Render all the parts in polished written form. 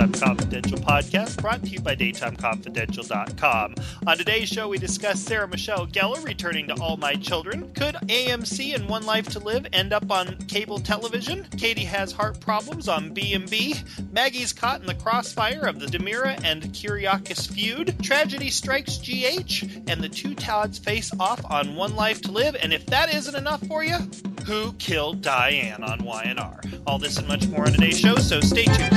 Daytime Confidential podcast, brought to you by DaytimeConfidential.com. On today's show, we discuss Sarah Michelle Gellar returning to All My Children. Could AMC and One Life to Live end up on cable television? Katie has heart problems on B&B. Maggie's caught in the crossfire of the Demira and Kyriakis feud. Tragedy strikes GH, and the two Tods face off on One Life to Live. And if that isn't enough for you, who killed Diane on Y&R? All this and much more on today's show, so stay tuned.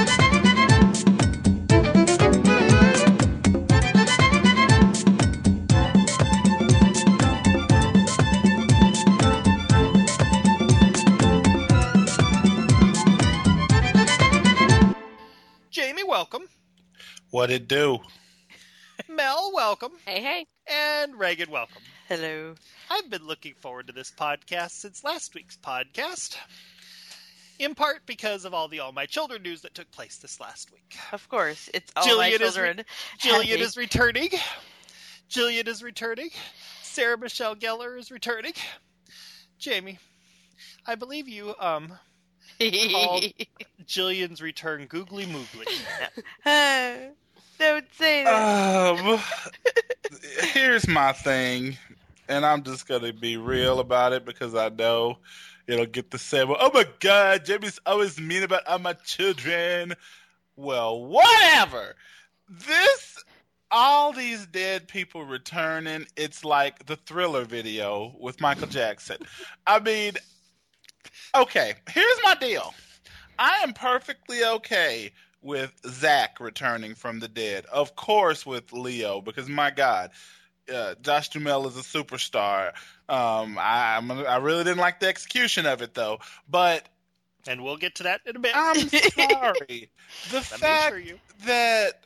Jamie, welcome. What it do? Mel, welcome. Hey, hey. And Reagan, welcome. Hello. I've been looking forward to this podcast since last week's podcast, in part because of all the All My Children news that took place this last week. Of course, it's All My Children. Jillian is returning. Jillian is returning. Sarah Michelle Gellar is returning. Jamie, I believe you called Jillian's return Googly Moogly. Don't say that. Here's my thing, and I'm just going to be real about it because I know it'll get the same. Oh my God, Jamie's always mean about All My Children. Well, whatever. All these dead people returning, it's like the Thriller video with Michael Jackson. I mean, okay, here's my deal. I am perfectly okay with Zach returning from the dead. Of course with Leo, because my God, Josh Duhamel is a superstar. I really didn't like the execution of it, though. But and we'll get to that in a bit. I'm sorry. The fact that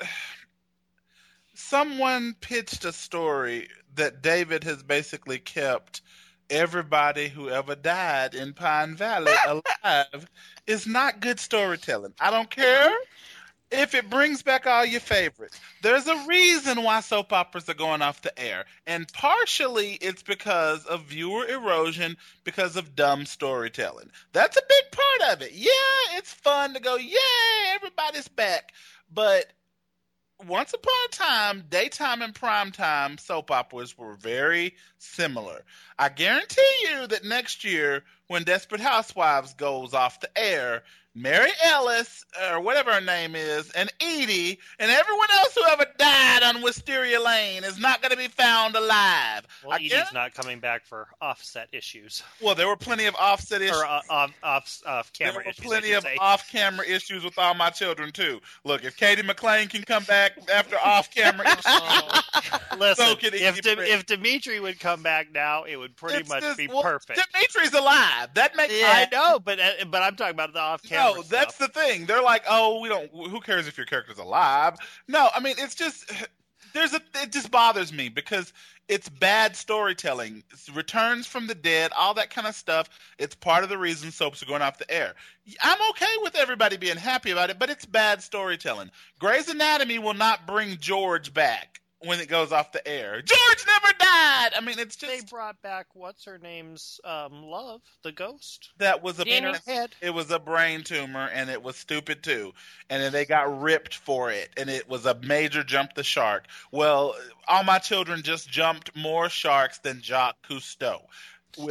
someone pitched a story that David has basically kept everybody who ever died in Pine Valley alive is not good storytelling. I don't care if it brings back all your favorites. There's a reason why soap operas are going off the air. And partially it's because of viewer erosion, because of dumb storytelling. That's a big part of it. Yeah, it's fun to go, yay, everybody's back. But once upon a time, daytime and primetime soap operas were very similar. I guarantee you that next year, when Desperate Housewives goes off the air, Mary Ellis, or whatever her name is, and Edie, and everyone else who ever died on Wisteria Lane is not going to be found alive. Well, Edie's not coming back for offset issues. Well, there were plenty of offset issues. Or off-camera issues. There were plenty of off-camera issues with All My Children, too. Look, if Katie McLean can come back after off-camera issues, listen, so can if Dimitri would come back now, it would pretty much be perfect. Dimitri's alive. That makes I know, but I'm talking about the off-camera No, that's the thing. They're like, oh, who cares if your character's alive? No, I mean, it's just, it just bothers me because it's bad storytelling. It's returns from the dead, all that kind of stuff. It's part of the reason soaps are going off the air. I'm okay with everybody being happy about it, but it's bad storytelling. Grey's Anatomy will not bring George back when it goes off the air. George never died! I mean, it's just... They brought back, what's-her-name's love, the ghost? That was head. It was a brain tumor, and it was stupid, too. And then they got ripped for it, and it was a major jump the shark. Well, All My Children just jumped more sharks than Jacques Cousteau. I'm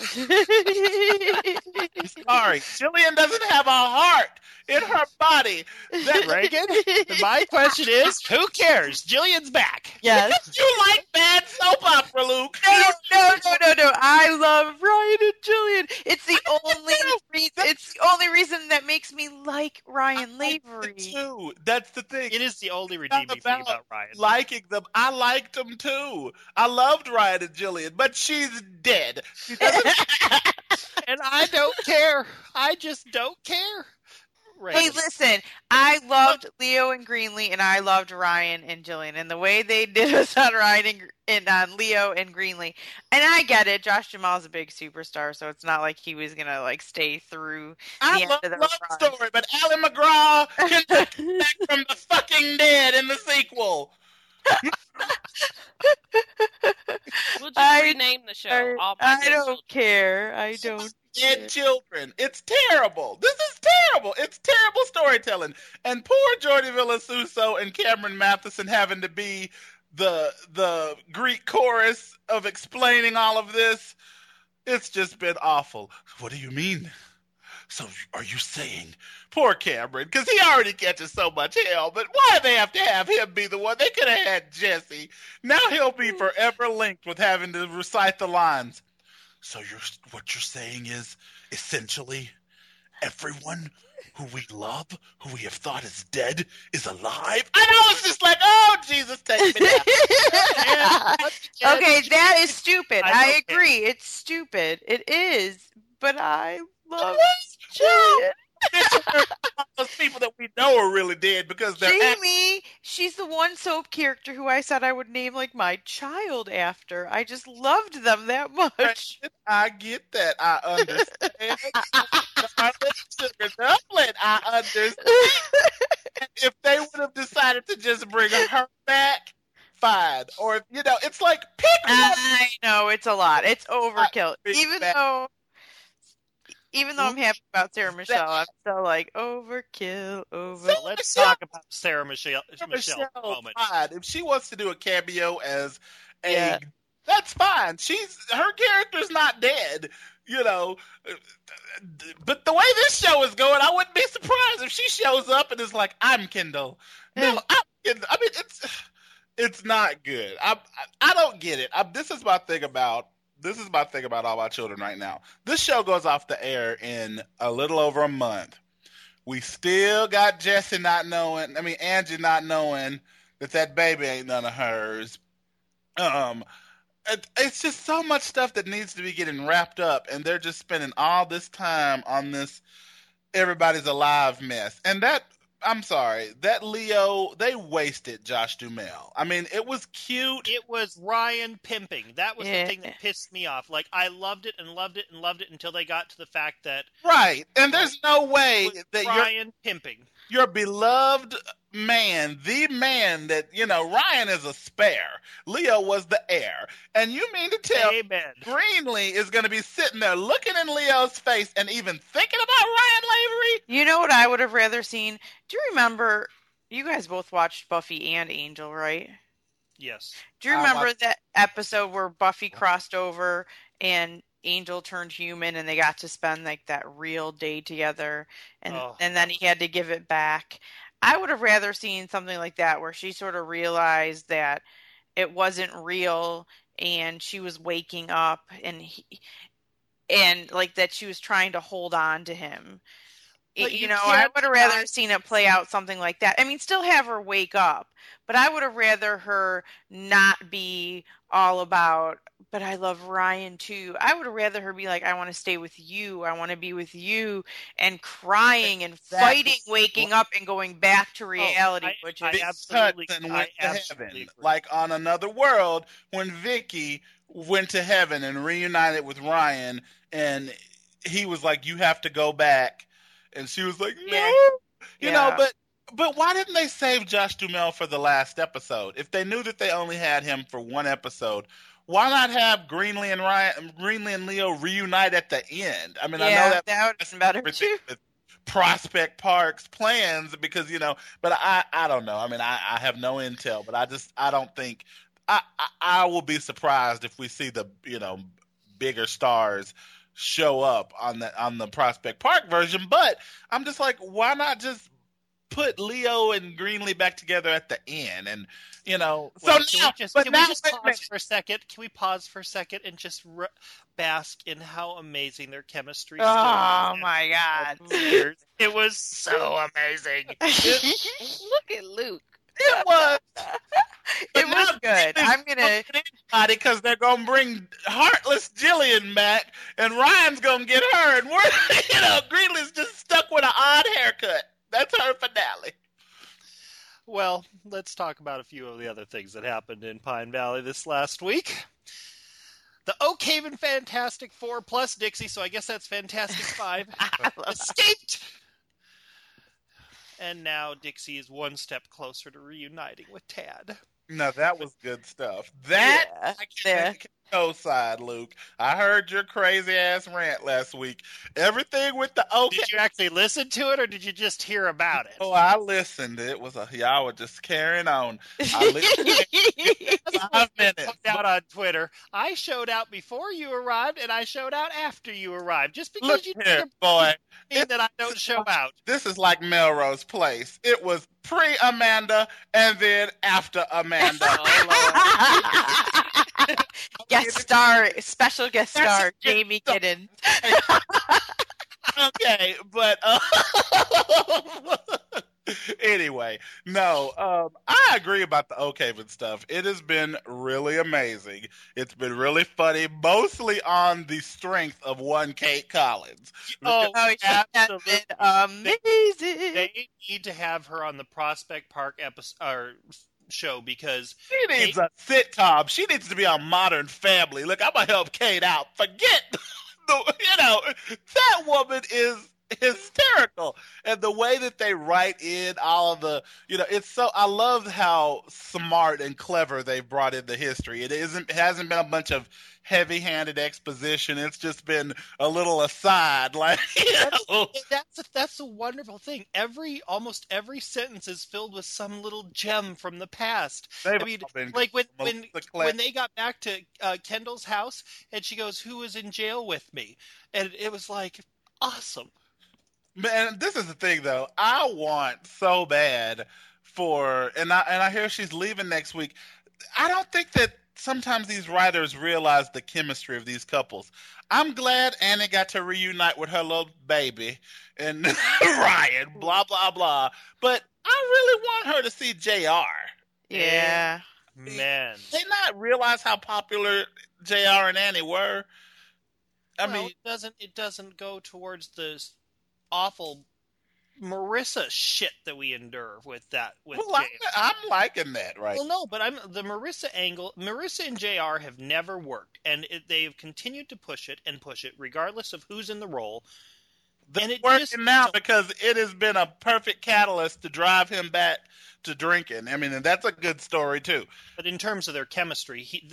sorry, Jillian doesn't have a heart in her body. Reagan, my question is, who cares? Jillian's back. Yes. You like bad soap opera, Luke. No. I love Ryan and Jillian. It's the only reason that makes me like Ryan Lavery. Too. That's the thing. It is the only redeeming thing about Ryan. Liking them. I liked them too. I loved Ryan and Jillian, but she's dead. She doesn't... And I don't care. I just don't care. Hey, listen, I loved Leo and Greenlee, and I loved Ryan and Jillian, and the way they did us on Ryan and on Leo and Greenlee, and I get it. Josh Jamal's a big superstar, so it's not like he was gonna stay through the end of the love story, but Ally McGraw can come back from the fucking dead in the sequel. We'll just rename the show. I don't care. I don't. Dead children. It's terrible. This is terrible. It's terrible storytelling. And poor Jordi Villasuso and Cameron Matheson having to be the Greek chorus of explaining all of this. It's just been awful. What do you mean? So are you saying, poor Cameron, because he already catches so much hell, but why they have to have him be the one? They could have had Jesse. Now he'll be forever linked with having to recite the lines. So what you're saying is, essentially, everyone who we love, who we have thought is dead, is alive? I know, it's just like, oh, Jesus, take me down. Okay, that is stupid. I agree. It's stupid. It is. But I love Jillian. Those people that we know are really dead because they're Jamie, she's the one soap character who I said I would name like my child after. I just loved them that much. I get that. I understand. Sugar Dumpling, I understand. If they would have decided to just bring her back, fine. Or if it's like pick one. I know it's a lot. It's overkill. Even though I'm happy about Sarah Michelle, I'm still like overkill. Let's talk about Sarah Michelle for a moment. Fine. If she wants to do a cameo as that's fine. Her character's not dead, But the way this show is going, I wouldn't be surprised if she shows up and is like, "I'm Kendall." No, I'm Kendall. I mean, it's not good. I don't get it. This is my thing about All My Children right now. This show goes off the air in a little over a month. We still got Angie not knowing that baby ain't none of hers. It's just so much stuff that needs to be getting wrapped up, and they're just spending all this time on this everybody's alive mess. And I'm sorry, that Leo, they wasted Josh Duhamel. I mean, it was cute. It was Ryan pimping. That was the thing that pissed me off. Like, I loved it and loved it and loved it until they got to the fact that... Right, and there's no way that Ryan pimping. Your beloved man, the man that, Ryan is a spare. Leo was the heir. And you mean to tell Greenlee is going to be sitting there looking in Leo's face and even thinking about Ryan Lavery? You know what I would have rather seen? Do you remember, you guys both watched Buffy and Angel, right? Yes. Do you remember that episode where Buffy crossed over and Angel turned human and they got to spend like that real day together and then he had to give it back? I would have rather seen something like that where she sort of realized that it wasn't real and she was waking up and like that she was trying to hold on to him. I would have rather seen it play out something like that. I mean, still have her wake up, but I would have rather her not be all about, but I love Ryan too. I would have rather her be like, I want to stay with you. I want to be with you, and crying and fighting, waking up and going back to reality, which is absolutely agree. Like on Another World, when Vicky went to heaven and reunited with Ryan, and he was like, you have to go back. And she was like, no, but why didn't they save Josh Duhamel for the last episode? If they knew that they only had him for one episode, why not have Greenlee and Leo reunite at the end? I mean, I know that would have been better too. Prospect Park's plans, because but I don't know. I mean, I have no intel, but I don't think I will be surprised if we see the bigger stars show up on the Prospect Park version. But I'm just like, why not just put Leo and Greenlee back together at the end? And Can we pause for a second and just bask in how amazing their chemistry? Oh my God! It was so amazing. Look at Luke. It was. It was good. I'm gonna because they're gonna bring heartless Jillian back, and Ryan's gonna get her, and we're Greenlee's just stuck with an odd haircut. That's her finale. Well, let's talk about a few of the other things that happened in Pine Valley this last week. The Oak Haven Fantastic Four plus Dixie, so I guess that's Fantastic Five, escaped. And now Dixie is one step closer to reuniting with Tad. No, that was good stuff. co-side, Luke. I heard your crazy ass rant last week. Everything with the okay. Did you actually listen to it, or did you just hear about it? Oh, I listened. It was y'all were just carrying on. I listened 5 minutes. Out on Twitter. I showed out before you arrived, and I showed out after you arrived. Just because Look you here, boy. mean that I don't show out. This is like Melrose Place. It was pre-Amanda and then after Amanda. Special guest star, Jamie Giddens. Okay, but anyway, no, I agree about the Oakhaven stuff. It has been really amazing. It's been really funny, mostly on the strength of one Kate Collins. Absolutely amazing. They need to have her on the Prospect Park show because she needs a sitcom. She needs to be on Modern Family. Look, I'm gonna help Kate out. Forget that woman is hysterical, and the way that they write in all of the, it's so. I love how smart and clever they brought in the history. It hasn't been a bunch of heavy-handed exposition. It's just been a little aside, like that's a wonderful thing. Almost every sentence is filled with some little gem from the past. Like when they got back to Kendall's house, and she goes, "Who was in jail with me?" And it was like awesome. Man, this is the thing though. I want so bad and I hear she's leaving next week. I don't think that sometimes these writers realize the chemistry of these couples. I'm glad Annie got to reunite with her little baby and Ryan, blah, blah, blah. But I really want her to see JR. Yeah. Man. They not realize how popular JR and Annie were. I mean, it doesn't go towards the awful Marissa shit that we endure with that. I'm liking that, right? Well, no, but the Marissa angle. Marissa and JR have never worked, and they've continued to push it, regardless of who's in the role. It's working now because it has been a perfect catalyst to drive him back to drinking. I mean, and that's a good story too. But in terms of their chemistry, JR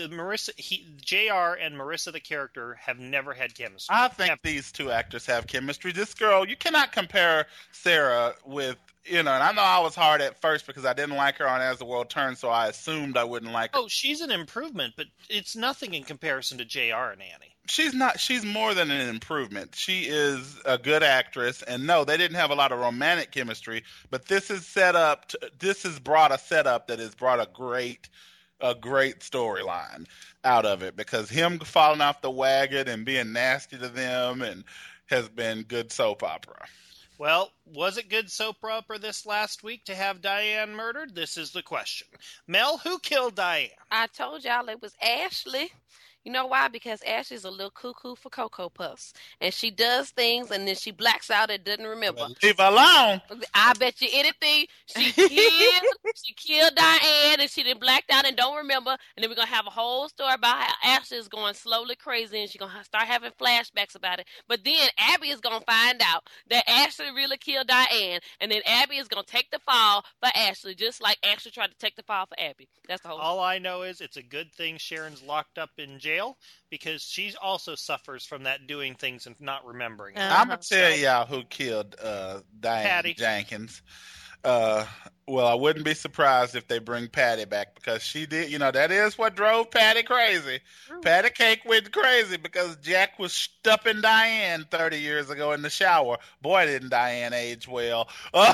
and Marissa the character have never had chemistry. I think these two actors have chemistry. This girl, you cannot compare Sarah with, and I know I was hard at first because I didn't like her on As the World Turns, so I assumed I wouldn't like her. Oh, she's an improvement, but it's nothing in comparison to JR and Annie. She's not. She's more than an improvement. She is a good actress, and no, they didn't have a lot of romantic chemistry. But this is set up. This has brought a setup that has brought a great storyline out of it, because him falling off the wagon and being nasty to them and has been good soap opera. Well, was it good soap opera this last week to have Diane murdered? This is the question. Mel, who killed Diane? I told y'all it was Ashley. You know why? Because Ashley's a little cuckoo for Cocoa Puffs. And she does things and then she blacks out and doesn't remember. Well, leave her alone. I bet you anything. She killed Diane and she then blacked out and don't remember. And then we're going to have a whole story about how Ashley is going slowly crazy and she's going to start having flashbacks about it. But then Abby is going to find out that Ashley really killed Diane. And then Abby is going to take the fall for Ashley, just like Ashley tried to take the fall for Abby. That's the whole All I know is it's a good thing Sharon's locked up in jail, because she also suffers from that doing things and not remembering. I'm going to tell y'all who killed Diane Patty Jenkins. Well, I wouldn't be surprised if they bring Patty back, because she did, that is what drove Patty crazy. Patty Cake went crazy because Jack was stuffing Diane 30 years ago in the shower. Boy, didn't Diane age well.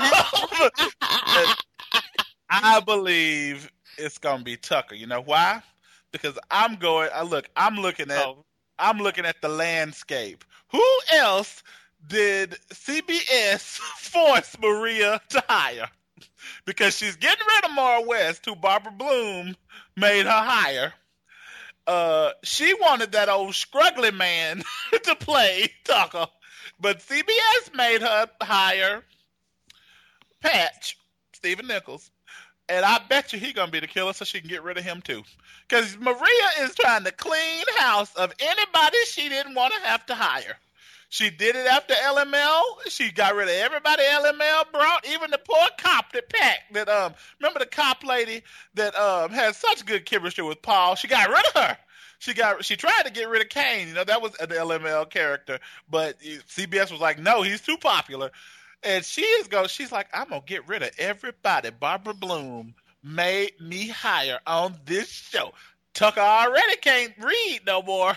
I believe it's going to be Tucker. You know why? Because I'm looking at the landscape. Who else did CBS force Maria to hire? Because she's getting rid of Maura West, who Barbara Bloom made her hire. She wanted that old scruggly man to play Tucker, but CBS made her hire Patch, Stephen Nichols. And I bet you he's going to be the killer so she can get rid of him too. Because Maria is trying to clean house of anybody she didn't want to have to hire. She did it after LML. She got rid of everybody LML brought, even the poor cop that packed. Remember the cop lady that had such good chemistry with Paul? She got rid of her. she tried to get rid of Kane. You know, that was an LML character, but CBS was like, no, he's too popular. And she's like, I'm gonna get rid of everybody Barbara Bloom made me hire on this show. Tucker already can't read no more.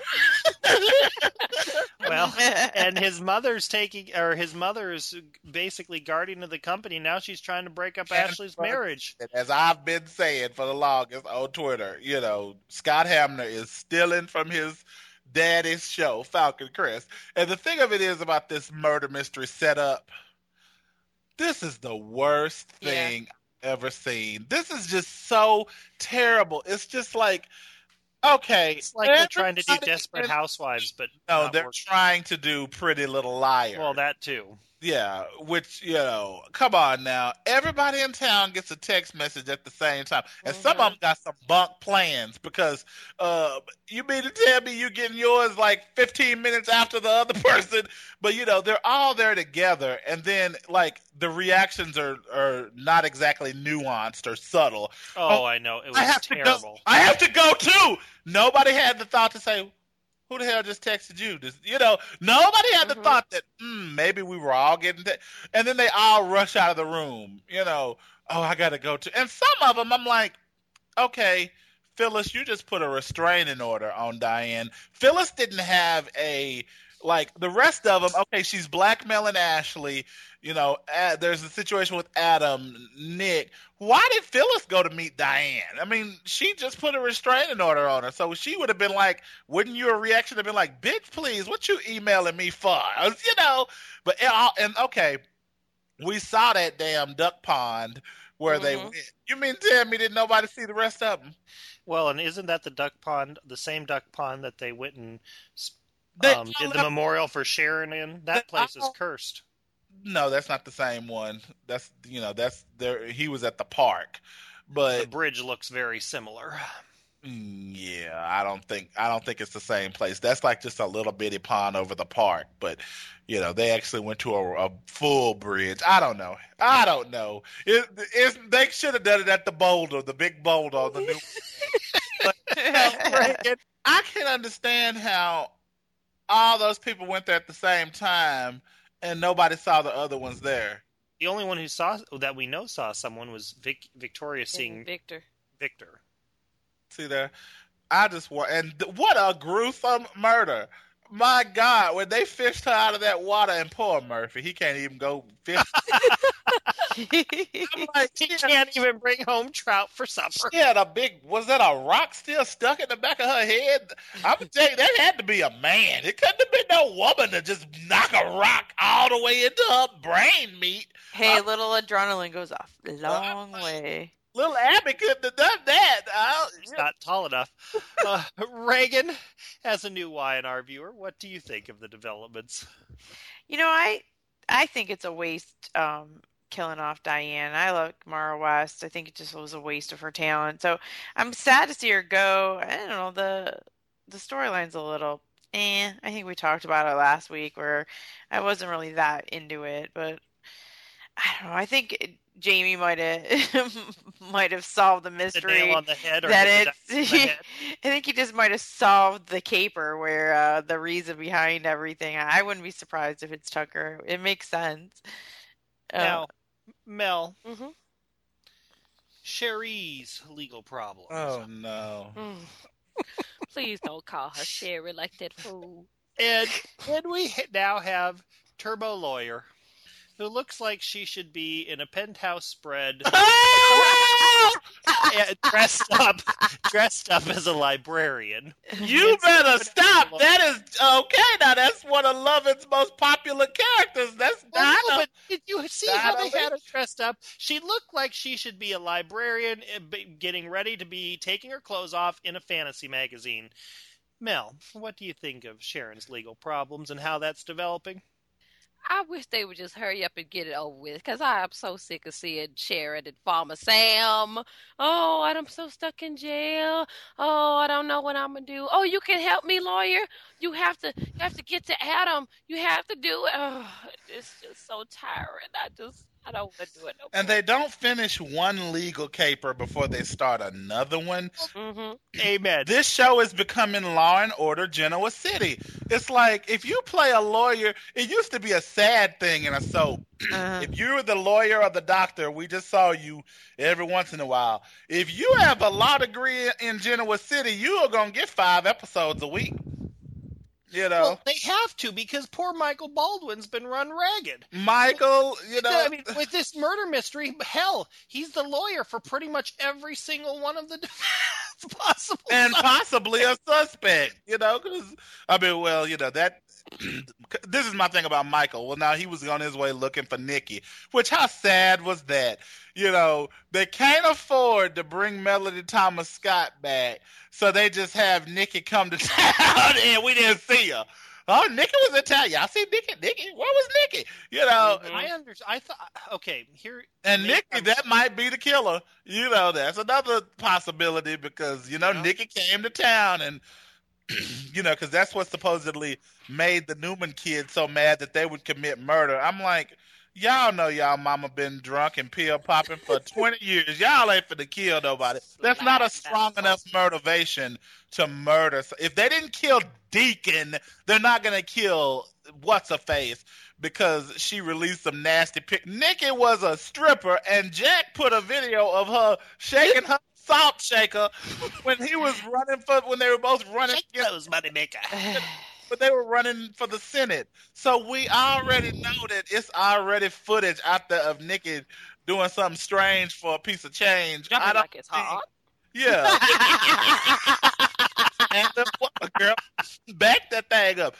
Well, and his mother's basically guardian of the company. Now she's trying to break up Ashley's marriage. As I've been saying for the longest on Twitter, you know, Scott Hamner is stealing from his daddy's show, Falcon Crest. And the thing of it is about this murder mystery setup, this is the worst thing I've ever seen. This is just so terrible. It's just like, okay. It's like they're trying to do Desperate Housewives, but no, they're trying to do Pretty Little Liars. Well, that too. Yeah, which, you know, come on now. Everybody in town gets a text message at the same time. And some of them got some bunk plans because you mean to tell me you getting yours like 15 minutes after the other person? But, you know, they're all there together. And then, like, the reactions are not exactly nuanced or subtle. Oh, I know. It was terrible. I have to go, too. Nobody had the thought to say, who the hell just texted you? You know, nobody had the thought that maybe we were all getting and then they all rush out of the room. You know, oh, I got to go to. And some of them, I'm like, okay, Phyllis, you just put a restraining order on Diane. Phyllis didn't have like the rest of them. Okay, she's blackmailing Ashley. You know, there's a situation with Adam, Nick. Why did Phyllis go to meet Diane? I mean, she just put a restraining order on her. So she would have been like, wouldn't your reaction have been like, bitch, please, what you emailing me for? You know, but, and okay, we saw that damn duck pond where they went. You mean tell me didn't nobody see the rest of them? Well, and isn't that the same duck pond that they went and did the memorial for Sharon in? That place is cursed. No, that's not the same one. That's there. He was at the park, but the bridge looks very similar. Yeah, I don't think it's the same place. That's like just a little bitty pond over the park, but you know they actually went to a full bridge. I don't know. They should have done it at the boulder, the big boulder, the new. But, I can understand how all those people went there at the same time. And nobody saw the other ones there. The only one that we know saw someone was Victoria seeing Victor. See there? What a gruesome murder. My God, when they fished her out of that water, and poor Murphy, he can't even go fish. I'm like, he can't even bring home trout for supper. She had was that a rock still stuck in the back of her head? I'm going to tell you, that had to be a man. It couldn't have been no woman to just knock a rock all the way into her brain meat. Hey, little adrenaline goes off a long way. Little Abby couldn't have done that. She's not tall enough. Reagan, as a new Y&R viewer, what do you think of the developments? You know, I think it's a waste killing off Diane. I love Mara West. I think it just was a waste of her talent. So I'm sad to see her go. I don't know, the storyline's a little I think we talked about it last week where I wasn't really that into it, but I don't know. I think Jamie might have solved the mystery. The nail on the head, or I think he just might have solved the caper, where the reason behind everything. I wouldn't be surprised if it's Tucker. It makes sense. Now, Mel, Sherry's legal problems. Oh no! Please don't call her Sherry like that fool. And we now have Turbo Lawyer, who looks like she should be in a Penthouse spread, dressed up as a librarian. You better stop. That is okay. Now that's one of Lovin's most popular characters. But did you see how they had her dressed up? She looked like she should be a librarian, getting ready to be taking her clothes off in a fantasy magazine. Mel, what do you think of Sharon's legal problems and how that's developing? I wish they would just hurry up and get it over with, because I am so sick of seeing Sharon and Farmer Sam. Oh, I'm so stuck in jail. Oh, I don't know what I'm gonna do. Oh, you can help me, lawyer. You have to get to Adam. You have to do it. Oh, it's just so tiring. I don't want to do it no And more. they don't finish one legal caper before they start another one. Mm-hmm. Amen. This show is becoming Law and Order Genoa City. It's like if you play a lawyer, it used to be a sad thing in a soap. If you were the lawyer or the doctor, we just saw you every once in a while. If you have a law degree in Genoa City, you are going to get 5 episodes a week. You know, Well, they have to because poor Michael Baldwin's been run ragged. Michael, you know, I mean, with this murder mystery, hell, he's the lawyer for pretty much every single one of the possible. and possibly a suspect, you know, because, I mean, well, you know, that, this is my thing about Michael. Well, now he was on his way looking for Nikki, which how sad was that? You know, they can't afford to bring Melody Thomas Scott back, so they just have Nikki come to town and we didn't see her. Oh, Nikki was in town. Y'all see Nikki? Nikki? Where was Nikki? You know, I understand. I thought, okay, here. and maybe Nikki, that might be the killer. You know, that's another possibility because, you know, Yeah. Nikki came to town and, you know, because that's what supposedly made the Newman kids so mad that they would commit murder. I'm like, y'all know y'all mama been drunk and pill popping for 20 years. Y'all ain't finna kill nobody. That's not a strong enough motivation to murder. So if they didn't kill Deacon, they're not gonna kill what's-her-face because she released some nasty pic. Nikki was a stripper, and Jack put a video of her shaking her salt shaker when he was running when they were both running. Shake those, moneymaker. But they were running for the Senate. So we already know that it's already footage out there of Nikki doing something strange for a piece of change. Jumping I don't like it's hard. Yeah. And girl, back that thing up.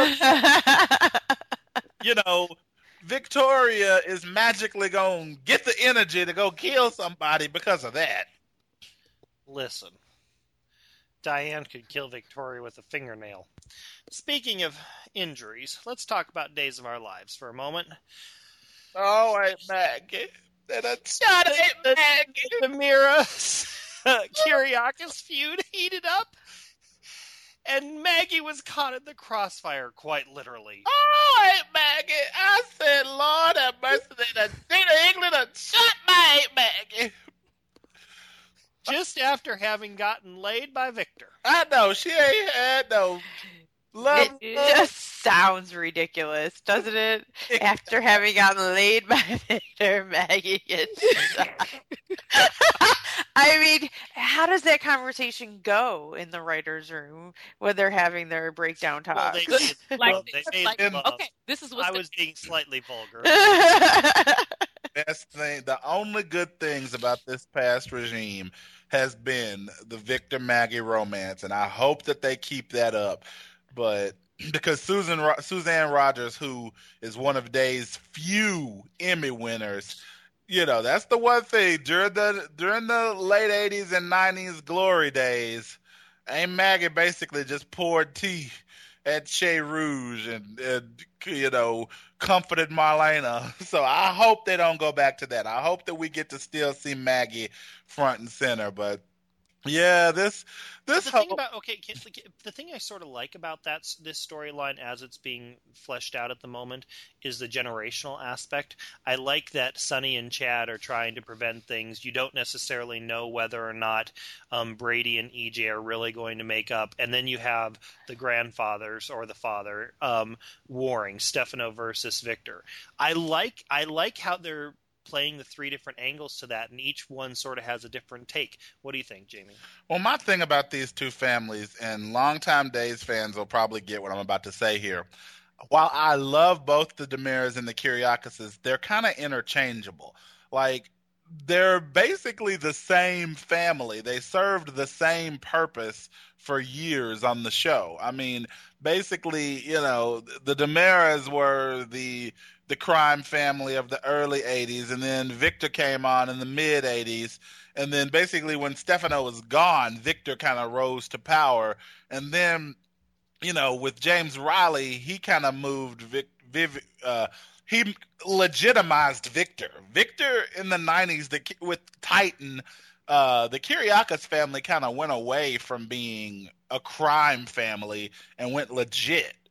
You know, Victoria is magically going to get the energy to go kill somebody because of that. Listen, Diane could kill Victoria with a fingernail. Speaking of injuries, let's talk about Days of Our Lives for a moment. Oh, wait, Maggie. Shut it, Maggie. The Mira Kyriakis feud heated up, and Maggie was caught in the crossfire, quite literally. Oh, wait, Maggie. I said, Lord have mercy, that Tina England shut my Maggie. Just after having gotten laid by Victor. I know, she ain't had no love. It just sounds ridiculous, doesn't it? After having gotten laid by Victor, Maggie gets shot. I mean, how does that conversation go in the writer's room when they're having their breakdown Well, talk? they did. Like, Well, they made like, love. okay, this is what I was being slightly vulgar. Best thing, the only good things about this past regime has been the Victor Maggie romance, and I hope that they keep that up. But because Suzanne Rogers, who is one of Day's few Emmy winners, you know, that's the one thing during the late '80s and '90s glory days. Aunt Maggie basically just poured tea at Chez Rouge and you know, comforted Marlena. So I hope they don't go back to that. I hope that we get to still see Maggie front and center. But yeah, this The thing about the thing I sort of like about this storyline as it's being fleshed out at the moment is the generational aspect. I like that Sonny and Chad are trying to prevent things. You don't necessarily know whether or not Brady and EJ are really going to make up, and then you have the grandfathers or the father warring Stefano versus Victor. I like how they're playing the 3 different angles to that, and each one sort of has a different take. What do you think, Jamie? Well, my thing about these two families, and longtime Days fans will probably get what I'm about to say here. While I love both the Demiras and the Kyriakises, they're kind of interchangeable. Like, they're basically the same family. They served the same purpose for years on the show. I mean, basically, you know, the Demiras were the crime family of the early 80s, and then Victor came on in the mid 80s, and then basically when Stefano was gone, Victor kind of rose to power, and then, you know, with James Riley, he kind of moved he legitimized Victor. Victor in the 90s with Titan, the Kyriakis family kind of went away from being a crime family and went legit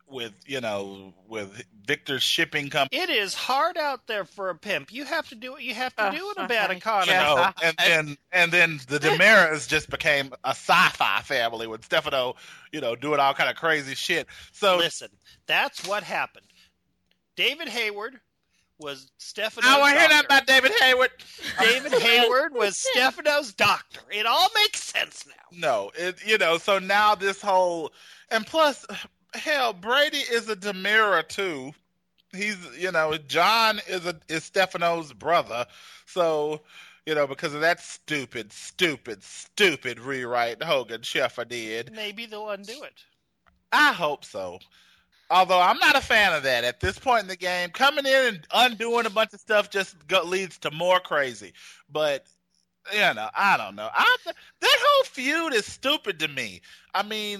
with Victor's shipping company. It is hard out there for a pimp. You have to do what you have to do in a bad economy. And then the Demaras just became a sci-fi family with Stefano, doing all kind of crazy shit. So listen, that's what happened. David Hayward was Stefano's I want to hear doctor. that about David Hayward. David Hayward was Stefano's doctor. It all makes sense now. No, so now this whole, and plus, hell, Brady is a Demira too. He's, John is Stefano's brother. So, because of that stupid rewrite Hogan Sheffer did. Maybe they'll undo it. I hope so. Although I'm not a fan of that. At this point in the game, coming in and undoing a bunch of stuff just leads to more crazy. But, I don't know. That whole feud is stupid to me. I mean,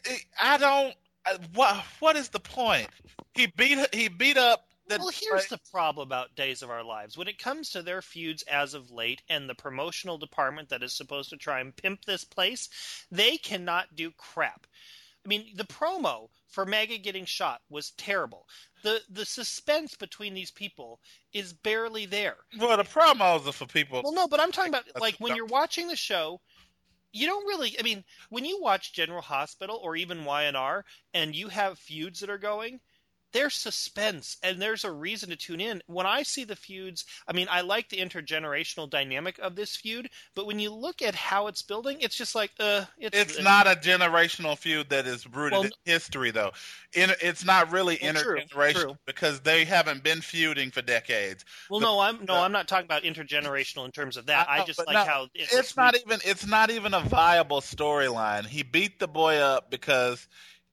what is the point? He beat up Well, here's the problem about Days of Our Lives. When it comes to their feuds as of late and the promotional department that is supposed to try and pimp this place, they cannot do crap. I mean, the promo for Mega getting shot was terrible. The suspense between these people is barely there. Well, the promos are for people. Well, no, but I'm talking about, like, when you're watching the show, you don't really, I mean, when you watch General Hospital or even YNR and you have feuds that are going, there's suspense and there's a reason to tune in. When I see the feuds, I mean, I like the intergenerational dynamic of this feud, but when you look at how it's building, it's just like, it's not a generational feud that is rooted in history, though. It's not really intergenerational because they haven't been feuding for decades. Well, I'm not talking about intergenerational in terms of that. I just like how it's not even a viable storyline. He beat the boy up because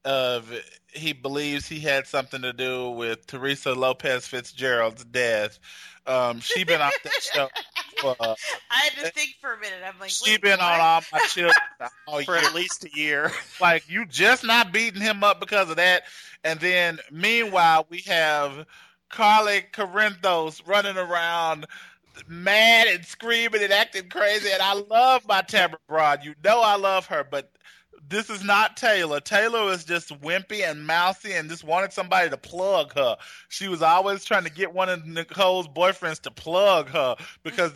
he believes he had something to do with Teresa Lopez Fitzgerald's death. She been off that show. I had to think for a minute. I'm like, she been on All My Children for at least a year. Like, you just not beating him up because of that. And then meanwhile, we have Carly Corinthos running around mad and screaming and acting crazy. And I love my Tamara Braun. I love her, but this is not Taylor. Taylor is just wimpy and mousy and just wanted somebody to plug her. She was always trying to get one of Nicole's boyfriends to plug her because,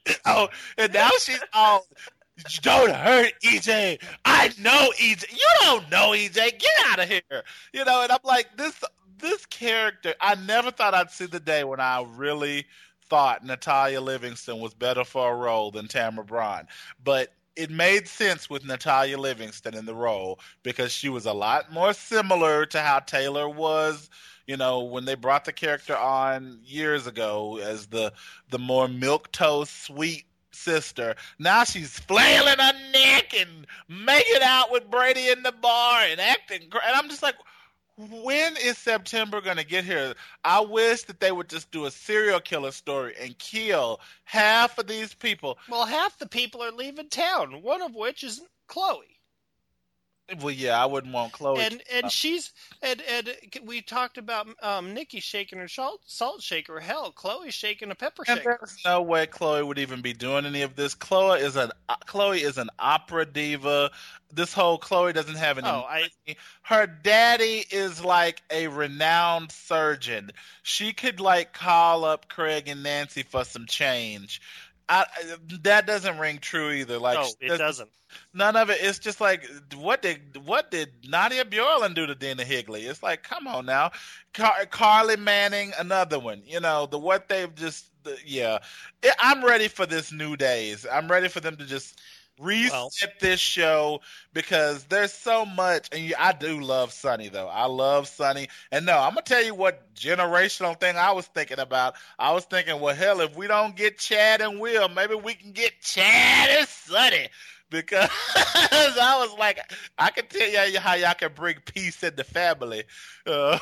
and now she's all, don't hurt EJ. I know EJ. You don't know EJ. Get out of here. And I'm like, this character, I never thought I'd see the day when I really thought Natalia Livingston was better for a role than Tamara Braun. But it made sense with Natalia Livingston in the role because she was a lot more similar to how Taylor was, when they brought the character on years ago as the more milquetoast sweet sister. Now she's flailing her neck and making out with Brady in the bar and acting. And I'm just like, when is September going to get here? I wish that they would just do a serial killer story and kill half of these people. Well, half the people are leaving town, one of which is Chloe. Well, yeah, I wouldn't want Chloe. And she's and we talked about Nikki shaking her salt shaker. Hell, Chloe's shaking a pepper shaker. There's no way Chloe would even be doing any of this. Chloe is an opera diva. This whole Chloe doesn't have any money. Her daddy is like a renowned surgeon. She could call up Craig and Nancy for some change. That doesn't ring true either. It doesn't. None of it. It's just like, what did Nadia Bjorlin do to Dina Higley? It's like, come on now. Carly Manning, another one. What they've just, yeah. I'm ready for this New Days. I'm ready for them to just reset this show because there's so much. And I do love Sonny, though. I love Sonny. And no, I'm going to tell you what generational thing I was thinking about. I was thinking, well, hell, if we don't get Chad and Will, maybe we can get Chad and Sonny. Because I was like, I can tell you how y'all can bring peace in the family. Okay.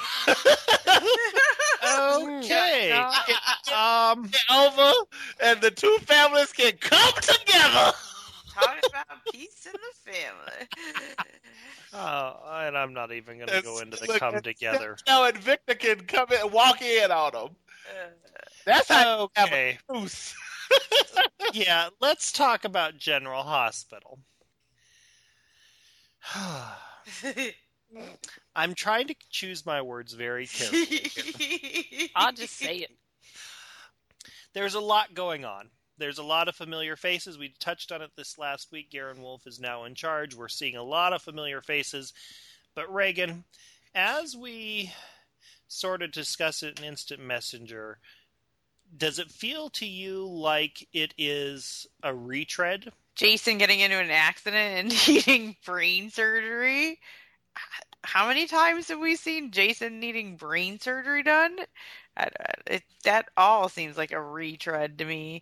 Over, and the two families can come together. Talking about peace in the family. And I'm not even going to go into the come together. No, and Victor can come in and walk in on them. That's how you have a truce. Yeah, let's talk about General Hospital. I'm trying to choose my words very carefully. I'll just say it. There's a lot going on. There's a lot of familiar faces. We touched on it this last week. Garen Wolf is now in charge. We're seeing a lot of familiar faces. But Reagan, as we sort of discuss it in Instant Messenger, does it feel to you like it is a retread? Jason getting into an accident and needing brain surgery? How many times have we seen Jason needing brain surgery done? That all seems like a retread to me.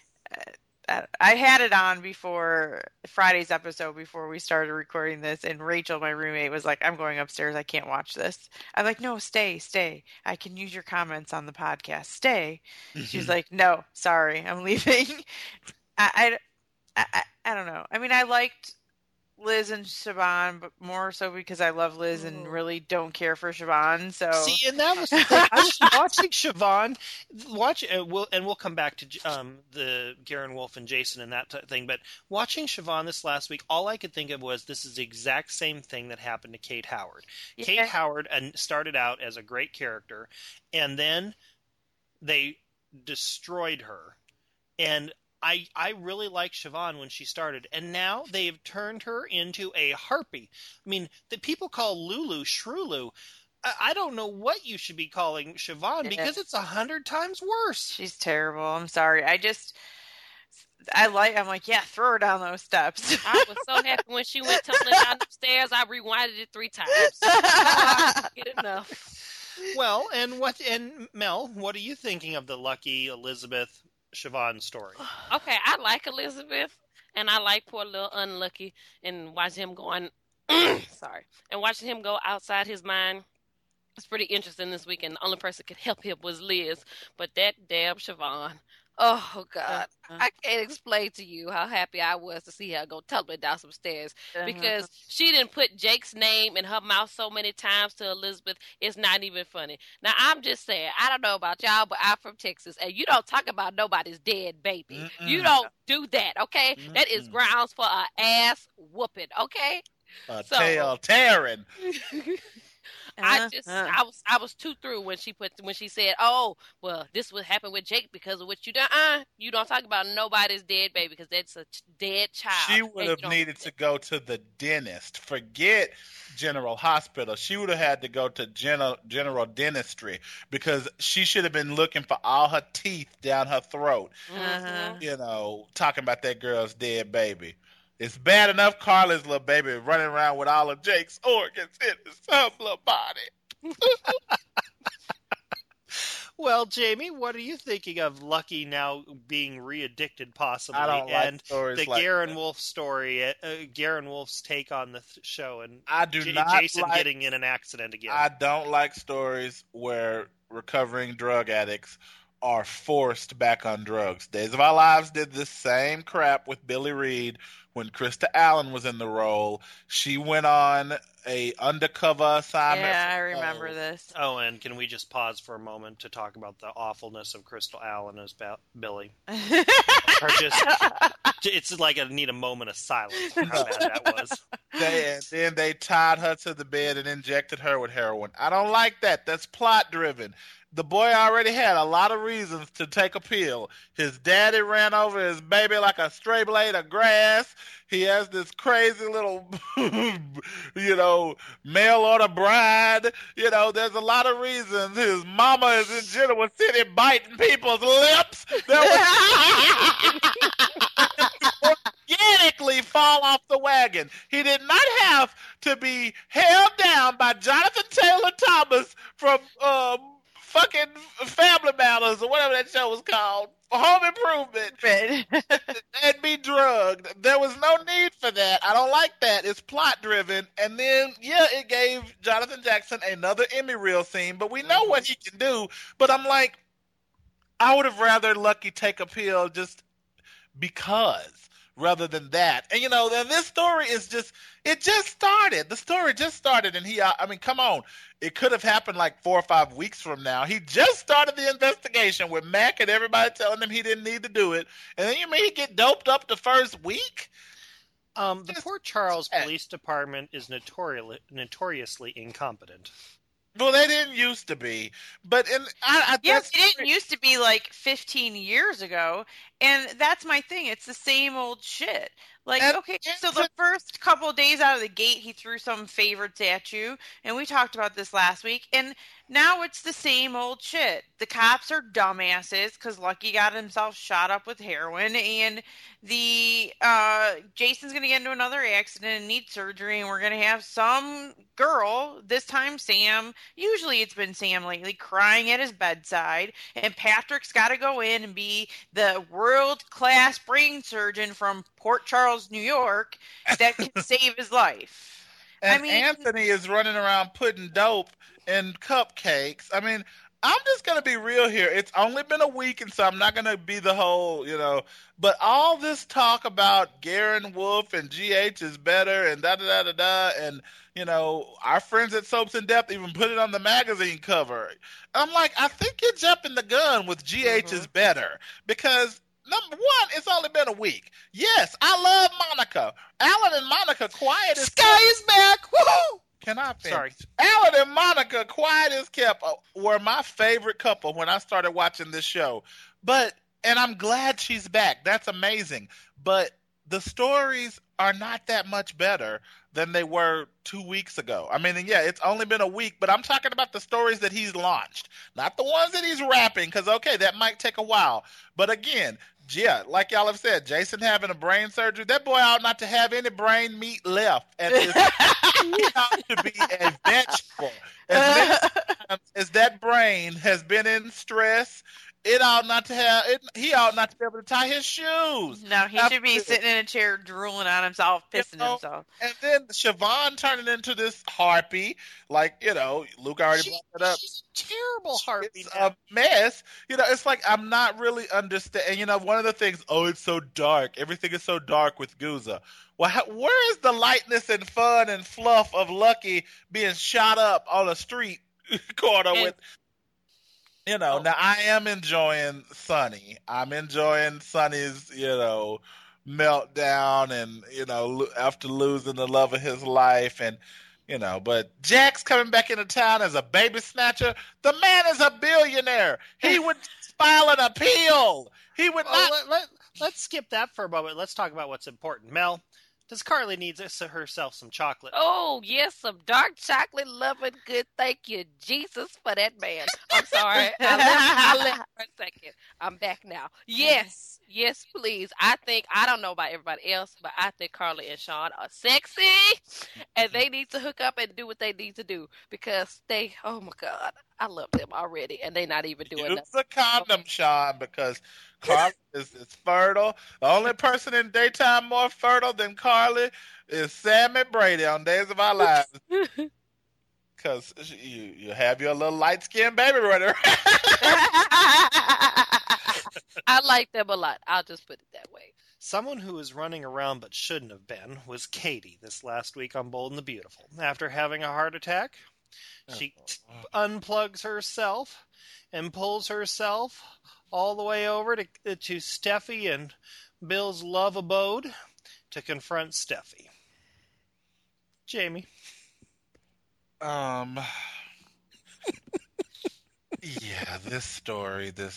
I had it on before Friday's episode before we started recording this, and Rachel, my roommate, was like, I'm going upstairs. I can't watch this. I'm like, no, stay. I can use your comments on the podcast. Stay. She's like, no, sorry, I'm leaving. I don't know. I mean, I liked Liz and Siobhan, but more so because I love Liz and really don't care for Siobhan. So see, and that was the thing. I was watching Siobhan, we'll come back to the Garen Wolf and Jason and that thing. But watching Siobhan this last week, all I could think of was this is the exact same thing that happened to Kate Howard. Yeah. Kate Howard started out as a great character, and then they destroyed her. And I really liked Siobhan when she started, and now they've turned her into a harpy. I mean, the people call Lulu Shrulu. I don't know what you should be calling Siobhan because it's 100 times worse. She's terrible. I'm sorry. I'm like, yeah, throw her down those steps. I was so happy when she went tumbling down the stairs. I rewinded it 3 times. I couldn't get enough. Well, and Mel, what are you thinking of the Lucky Elizabeth Siobhan story? Okay, I like Elizabeth, and I like poor little Unlucky, and watching him going, and watching him go outside his mind. It's pretty interesting this weekend. The only person that could help him was Liz, but that damn Siobhan. Oh, God. I can't explain to you how happy I was to see her go tumbling down some stairs because she didn't put Jake's name in her mouth so many times to Elizabeth. It's not even funny. Now, I'm just saying, I don't know about y'all, but I'm from Texas, and you don't talk about nobody's dead baby. Mm-mm. You don't do that, okay? Mm-mm. That is grounds for an ass whooping, okay? Tail tearing. I was too through when she said, "Oh, well, this would happen with Jake because of what you done." You don't talk about nobody's dead baby because that's a dead child. She would have needed to go to the dentist. Forget General Hospital. She would have had to go to General Dentistry because she should have been looking for all her teeth down her throat. Mm-hmm. You know, talking about that girl's dead baby. It's bad enough Carla's little baby running around with all of Jake's organs in his little body. Well, Jamie, what are you thinking of Lucky now being re-addicted possibly? I don't like stories the like Garen that. Wolf story, Garen Wolf's take on the show, and I do not Jason getting in an accident again. I don't like stories where recovering drug addicts are forced back on drugs. Days of Our Lives did the same crap with Billy Reed when Krista Allen was in the role. She went on a undercover assignment. Yeah, I remember this. Oh, and can we just pause for a moment to talk about the awfulness of Crystal Allen as Billy? It's like I need a moment of silence for how bad that was. Then they tied her to the bed and injected her with heroin. I don't like that. That's plot driven. The boy already had a lot of reasons to take a pill. His daddy ran over his baby like a stray blade of grass. He has this crazy little, mail order bride. There's a lot of reasons. His mama is in Genoa City biting people's lips. Organically fall off the wagon. He did not have to be held down by Jonathan Taylor Thomas from fucking Family Matters or whatever that show was called, Home Improvement, and be drugged. There was no need for that. I don't like that. It's plot driven. And then, it gave Jonathan Jackson another Emmy reel scene, but we know what he can do. But I'm like, I would have rather Lucky take a pill just because, rather than that. And, then this story is it just started. The story just started, and come on. It could have happened like 4 or 5 weeks from now. He just started the investigation with Mac and everybody telling him he didn't need to do it. And then you mean he get doped up the first week? The Port Charles Police Department is notoriously incompetent. Well, they didn't used to be, but yes, it didn't used to be like 15 years ago, and that's my thing. It's the same old shit. Like, okay, so the first couple of days out of the gate, he threw some favorites at you, and we talked about this last week, and now it's the same old shit. The cops are dumbasses because Lucky got himself shot up with heroin, and the Jason's going to get into another accident and need surgery, and we're going to have some girl, this time Sam, usually it's been Sam lately, crying at his bedside, and Patrick's got to go in and be the world-class brain surgeon from Port Charles, New York, that can save his life. And Anthony is running around putting dope in cupcakes. I mean, I'm just going to be real here. It's only been a week, and so I'm not going to be the whole, but all this talk about Garen Wolf and GH is better and da-da-da-da-da, and, our friends at Soaps in Depth even put it on the magazine cover. I'm like, I think you're jumping the gun with GH is better, because number one, it's only been a week. Yes, I love Monica. Alan and Monica, quiet as Sky is back. Woohoo! Can I finish? Sorry. Alan and Monica, quiet as kept, were my favorite couple when I started watching this show. And I'm glad she's back. That's amazing. But the stories are not that much better than they were 2 weeks ago. I mean, yeah, it's only been a week, but I'm talking about the stories that he's launched, not the ones that he's rapping, because, okay, that might take a while. But again, yeah, like y'all have said, Jason having a brain surgery, that boy ought not to have any brain meat left at this. He ought to be a vegetable. As that brain has been in stress, it ought not to have it. He ought not to be able to tie his shoes. No, he should be sitting in a chair, drooling on himself, pissing himself. And then Siobhan turning into this harpy, like Luke already brought it up. She's a terrible harpy. It's a mess. It's like I'm not really understanding. One of the things. Oh, it's so dark. Everything is so dark with Guza. Well, where is the lightness and fun and fluff of Lucky being shot up on a street corner with? Now I am enjoying Sonny. I'm enjoying Sonny's, meltdown and, after losing the love of his life and, but Jack's coming back into town as a baby snatcher. The man is a billionaire. He would file an appeal. He would not. Let's skip that for a moment. Let's talk about what's important. Mel, does Carly need herself some chocolate? Oh, yes, some dark chocolate, loving good. Thank you, Jesus, for that man. I'm sorry. I left for a second. I'm back now. Yes, please. I don't know about everybody else, but I think Carly and Sean are sexy, and they need to hook up and do what they need to do because oh my God, I love them already, and they're not even doing that. Use a condom, Sean, because Carly is fertile. The only person in daytime more fertile than Carly is Sammy Brady on Days of Our Lives. Because you have your little light-skinned baby runner. I like them a lot. I'll just put it that way. Someone who was running around but shouldn't have been was Katie this last week on Bold and the Beautiful. After having a heart attack, she unplugs herself and pulls herself all the way over to Steffi and Bill's love abode to confront Steffi. Jamie. Yeah, this story. And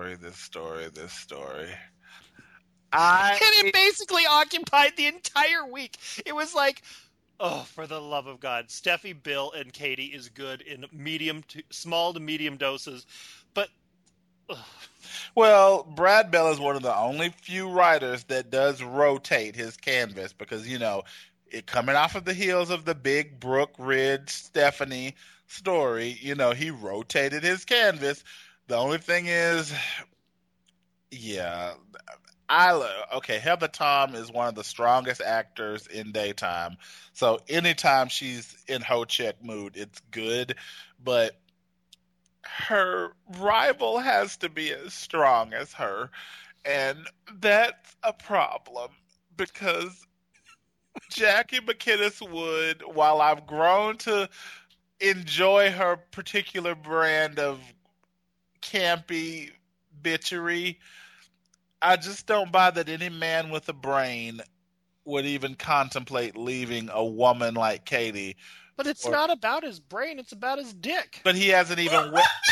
it basically occupied the entire week. It was like, oh, for the love of God, Steffi, Bill, and Katie is good in small to medium doses, but. Ugh. Well, Brad Bell is one of the only few writers that does rotate his canvas because, it coming off of the heels of the big Brooke Ridge Stephanie story, he rotated his canvas. The only thing is, yeah, Heather Tom is one of the strongest actors in daytime. So anytime she's in Ho-Check mood, it's good. But her rival has to be as strong as her. And that's a problem because Jackie McInnes Wood, while I've grown to enjoy her particular brand of campy bitchery, I just don't buy that any man with a brain would even contemplate leaving a woman like Katie. But it's not about his brain; it's about his dick. But he hasn't even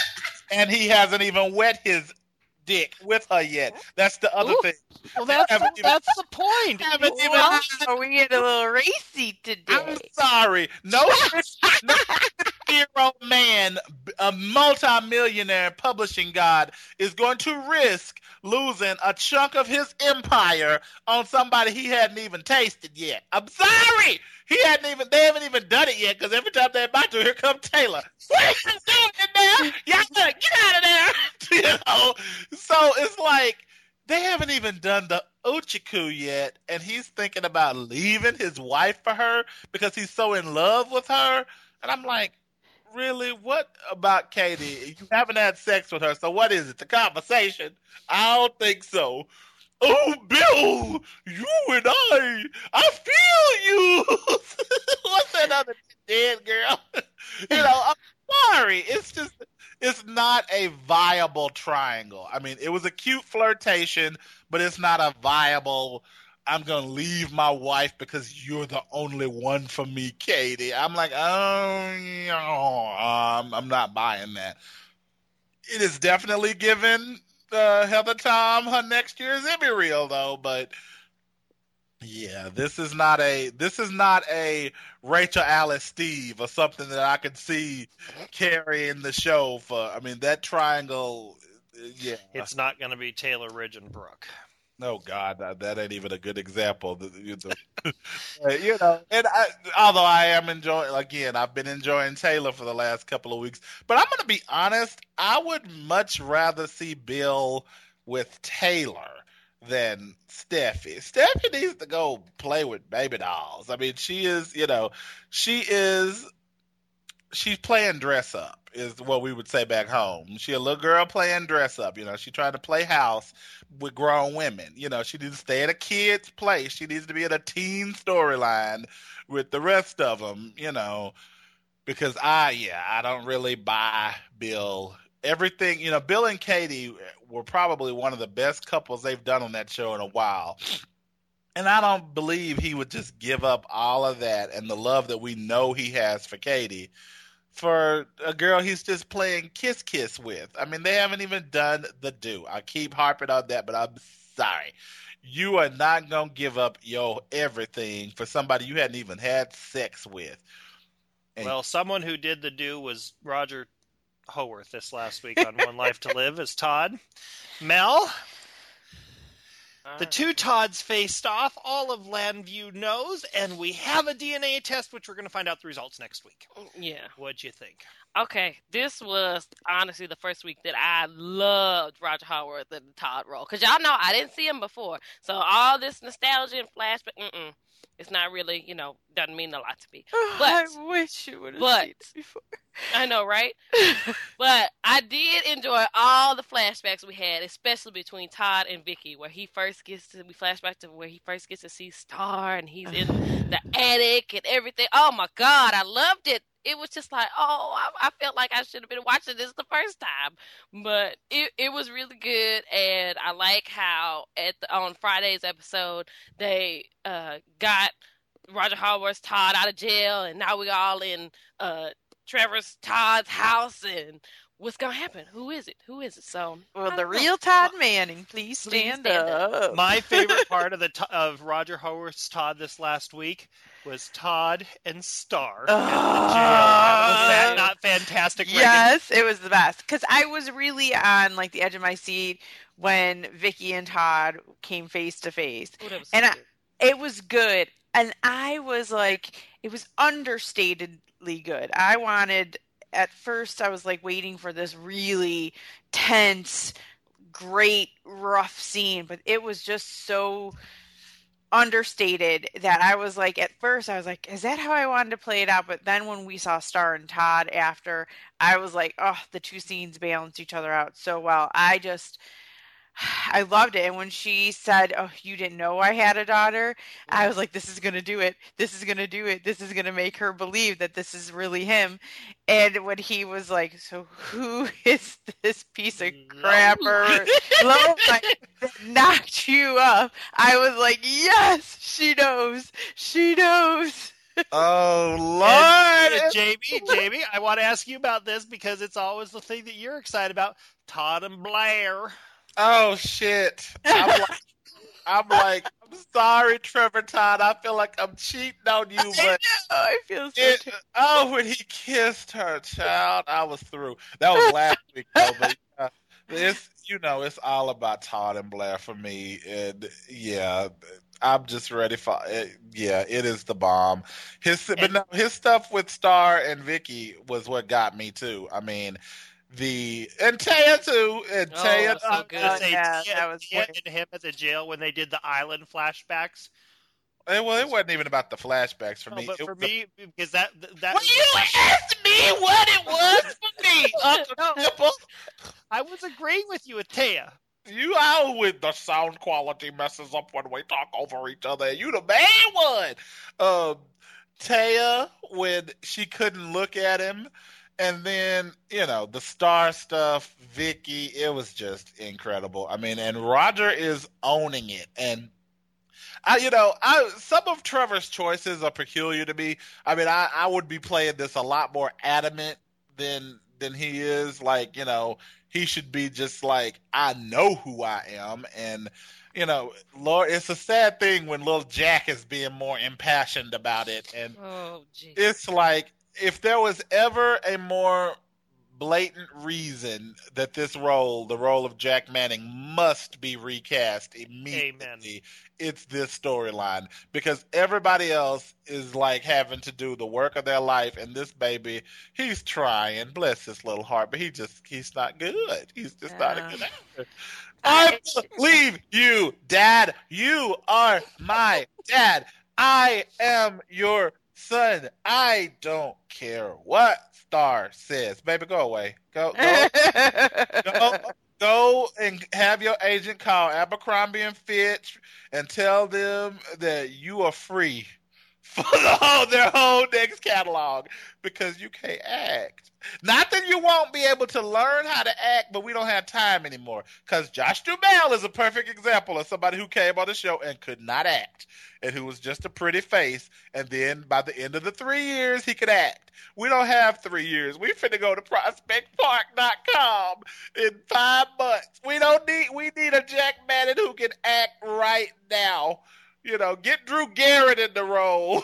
wet his dick with her yet. That's the other thing. Well, that's the point. We get a little racy today. I'm sorry. No 50-year-old man, a multi-millionaire publishing god, is going to risk losing a chunk of his empire on somebody he hadn't even tasted yet. I'm sorry. They haven't even done it yet, because every time they're about to, here comes Taylor. What are you doing in there? Y'all better get out of there. So it's like, they haven't even done the Uchiku yet, and he's thinking about leaving his wife for her because he's so in love with her. And I'm like, really? What about Katie? You haven't had sex with her, so what is it? The conversation? I don't think so. Oh, Bill, you and I feel you. What's that other dead girl? I'm sorry. It's not a viable triangle. I mean, it was a cute flirtation, but it's not a viable, I'm going to leave my wife because you're the only one for me, Katie. I'm like, I'm not buying that. It is definitely given Heather Tom her next year's Emmy reel, though, but yeah, this is not a Rachel Alice Steve or something that I could see carrying the show for. I mean, that triangle, yeah. It's not going to be Taylor, Ridge, and Brooke. Oh God, that ain't even a good example. And although I am enjoying, again, I've been enjoying Taylor for the last couple of weeks. But I'm going to be honest, I would much rather see Bill with Taylor than Steffi. Steffi needs to go play with baby dolls. I mean, she's playing dress up, is what we would say back home. She a little girl playing dress up. She tried to play house with grown women. She needs to stay at a kid's place. She needs to be in a teen storyline with the rest of them, because I don't really buy Bill. Everything, Bill and Katie were probably one of the best couples they've done on that show in a while. And I don't believe he would just give up all of that and the love that we know he has for Katie for a girl he's just playing kiss with. I mean, they haven't even done the do. I keep harping on that, but I'm sorry. You are not going to give up your everything for somebody you hadn't even had sex with. And well, someone who did the do was Roger Howarth this last week on One Life to Live as Todd. Mel? The two Todds faced off. All of Landview knows, and we have a DNA test, which we're going to find out the results next week. Yeah. What'd you think? Okay, this was honestly the first week that I loved Roger Howarth in the Todd role. Because y'all know I didn't see him before. So all this nostalgia and flashback, it's not really, doesn't mean a lot to me. But I wish you would have seen it before. I know, right? But I did enjoy all the flashbacks we had, especially between Todd and Vicky, where we flashback to where he first gets to see Star, and he's in the attic and everything. Oh my God, I loved it. It was just like, I felt like I should have been watching this the first time. But it was really good, and I like how on Friday's episode, they got Roger Howarth's Todd out of jail, and now we all in Trevor's Todd's house, and what's going to happen? Who is it? So, well, the real Todd Manning, please stand up. My favorite part of Roger Howarth's Todd this last week was Todd and Star. Was that not fantastic? Yes, it was the best. Because I was really on the edge of my seat when Vicky and Todd came face to face, it was good. And I was like, it was understatedly good. At first I was waiting for this really tense, great, rough scene, but it was just so understated that I was at first I was like, is that how I wanted to play it out? But then when we saw Star and Todd after, I was like, oh, the two scenes balance each other out so well. I loved it. And when she said, "Oh, you didn't know I had a daughter," I was like, "This is gonna do it. This is gonna do it. This is gonna make her believe that this is really him." And when he was like, "So who is this piece of crap or low life that knocked you up?" I was like, "Yes, she knows. She knows." Oh Lord, And, Jamie, I want to ask you about this because it's always the thing that you're excited about. Todd and Blair. oh shit! I'm sorry, Trevor Todd. I feel like I'm cheating on you, but I feel so when he kissed her, child, I was through. That was last week, though. But it's all about Todd and Blair for me, and yeah, I'm just ready for it. Yeah, it is the bomb. His stuff with Star and Vicky was what got me too. I mean. And Taya too, and Taya. So good. that was Taya and him at the jail when they did the island flashbacks. Well, it wasn't even about the flashbacks for me. But It for was me, because that Well, you asked me what it was for me, Uncle Nipple. I was agreeing with you with Taya. You out with the sound quality messes up when we talk over each other. You the main one. Taya, when she couldn't look at him. And then, the Star stuff, Vicky, it was just incredible. I mean, and Roger is owning it. And some of Trevor's choices are peculiar to me. I mean, I would be playing this a lot more adamant than he is. Like, he should be just like, I know who I am. And, Lord, it's a sad thing when little Jack is being more impassioned about it. And it's like, if there was ever a more blatant reason that the role of Jack Manning must be recast immediately, Amen. It's this storyline. Because everybody else is like having to do the work of their life, and this baby, he's trying, bless his little heart, but he's not good. He's just not a good actor. I believe you, Dad. You are my dad. I am your son. I don't care what Star says. Baby, go away. Go and have your agent call Abercrombie and Fitch and tell them that you are free for their whole next catalog because you can't act. Not that you won't be able to learn how to act, but we don't have time anymore. Because Josh Duhamel is a perfect example of somebody who came on the show and could not act, and who was just a pretty face. And then by the end of the 3 years, he could act. We don't have 3 years. We finna go to ProspectPark.com in 5 months. We need a Jack Manning who can act right now. Get Drew Garrett in the role.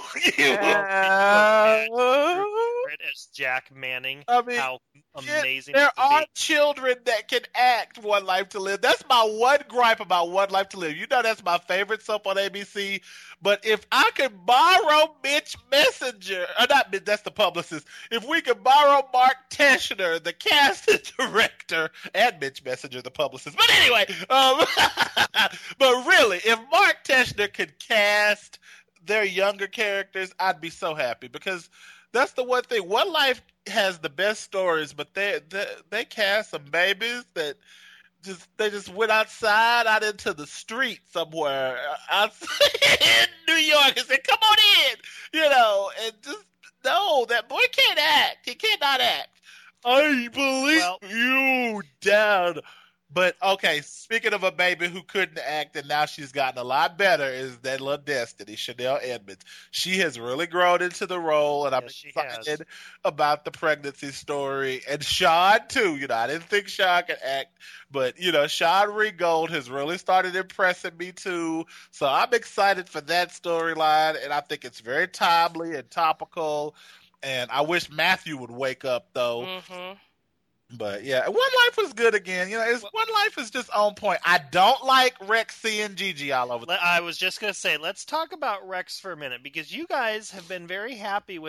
As Jack Manning. I mean, how amazing! There are children that can act One Life to Live. That's my one gripe about One Life to Live. That's my favorite soap on ABC. But if I could borrow Mitch Messenger, or not, that's the publicist. If we could borrow Mark Teschner, the casting director, and Mitch Messenger, the publicist. But anyway, but really, if Mark Teschner could cast their younger characters, I'd be so happy because that's the one thing. One Life has the best stories, but they cast some babies that just went out into the street somewhere in New York and said, "Come on in," and just no, that boy can't act. He cannot act. I believe you, Dad. But okay, speaking of a baby who couldn't act and now she's gotten a lot better, is that little Destiny, Chanel Edmonds. She has really grown into the role, and I'm excited about the pregnancy story. And Sean too. I didn't think Sean could act, but Sean Ringgold has really started impressing me too. So I'm excited for that storyline, and I think it's very timely and topical. And I wish Matthew would wake up though. Mm-hmm. But yeah, One Life was good again. One Life is just on point. I don't like Rex seeing Gigi all over. I was just gonna say, let's talk about Rex for a minute because you guys have been very happy with